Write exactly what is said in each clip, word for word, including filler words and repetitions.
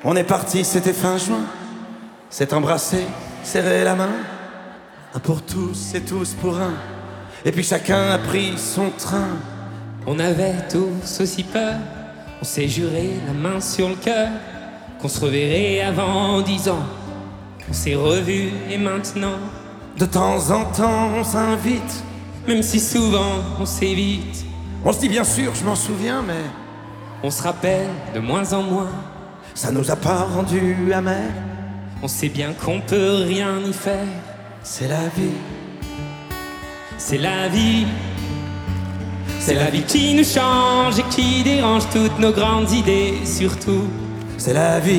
On est parti, c'était fin juin. S'est embrassé, serré la main. Un pour tous et tous pour un. Et puis chacun a pris son train. On avait tous aussi peur. On s'est juré la main sur le cœur qu'on se reverrait avant dix ans. On s'est revus et maintenant, de temps en temps on s'invite, même si souvent on s'évite. On se dit bien sûr, je m'en souviens, mais on se rappelle de moins en moins. Ça nous a pas rendu amers. On sait bien qu'on peut rien y faire. C'est la vie. C'est la vie. C'est la vie qui nous change et qui dérange toutes nos grandes idées, surtout. C'est la vie.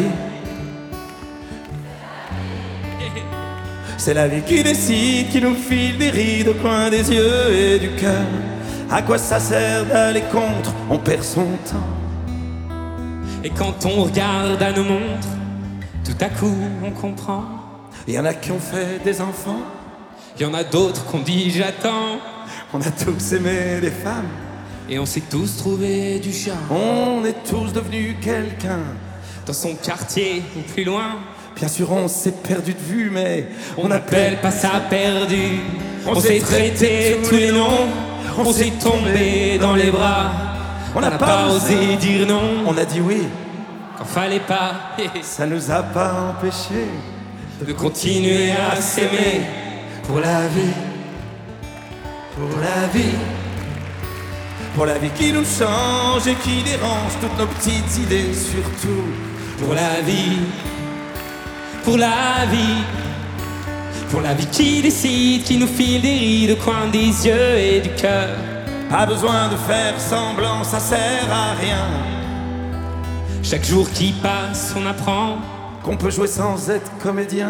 C'est la vie qui décide, qui nous file des rides au coin des yeux et du cœur. À quoi ça sert d'aller contre? On perd son temps. Et quand on regarde à nos montres, tout à coup on comprend. Il y en a qui ont fait des enfants. Il y en a d'autres qu'on dit j'attends. On a tous aimé des femmes. Et on s'est tous trouvé du charme. On est tous devenus quelqu'un. Dans son quartier ou plus loin. Bien sûr on s'est perdu de vue, mais on n'appelle pas ça perdu. On, on s'est traité tous les noms. On s'est tombé dans les bras. On n'a pas osé dire non. On a dit oui quand fallait pas. Ça nous a pas empêché de continuer à s'aimer. Pour la vie, pour la vie, pour la vie qui nous change et qui dérange toutes nos petites idées, surtout. Pour la vie, pour la vie, pour la vie qui décide, qui nous file des rides au coin des yeux et du cœur. Pas besoin de faire semblant, ça sert à rien. Chaque jour qui passe, on apprend qu'on peut jouer sans être comédien.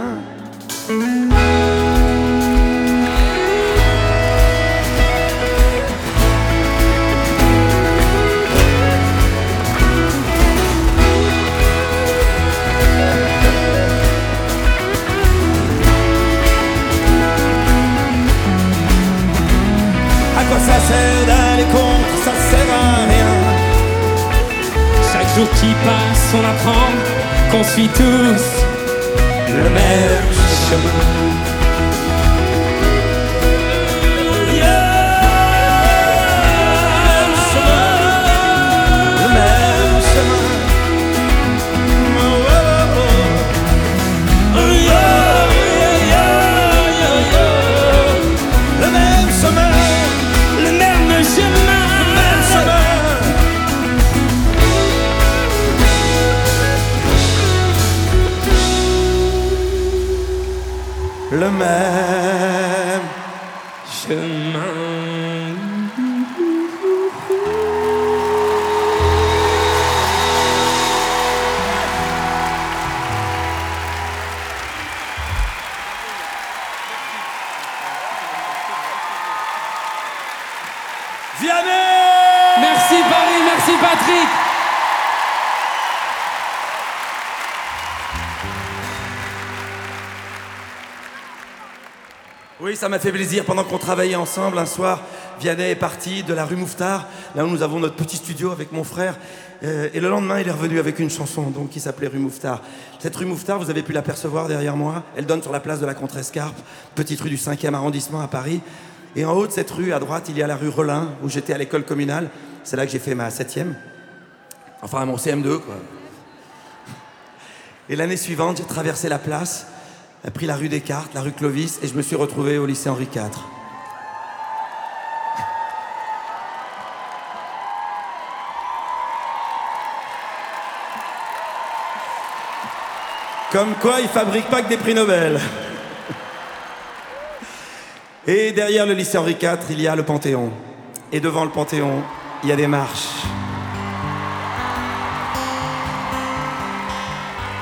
Ça sert d'aller contre, ça sert à rien. Chaque jour qui passe, on apprend qu'on suit tous le même chemin. Le même chemin. Vianney! Merci Paris, merci Patrick. Oui, ça m'a fait plaisir. Pendant qu'on travaillait ensemble, un soir, Vianney est parti de la rue Mouffetard, là où nous avons notre petit studio avec mon frère. Euh, et le lendemain, il est revenu avec une chanson donc, qui s'appelait Rue Mouffetard. Cette rue Mouffetard, vous avez pu l'apercevoir derrière moi. Elle donne sur la place de la Contrescarpe, petite rue du cinquième arrondissement à Paris. Et en haut de cette rue, à droite, il y a la rue Rollin, où j'étais à l'école communale. C'est là que j'ai fait ma septième. Enfin, mon C M deux, quoi. Et l'année suivante, j'ai traversé la place, j'ai pris la rue Descartes, la rue Clovis, et je me suis retrouvé au lycée Henri quatre. Comme quoi, ils fabriquent pas que des prix Nobel. Et derrière le lycée Henri quatre, il y a le Panthéon. Et devant le Panthéon, il y a des marches.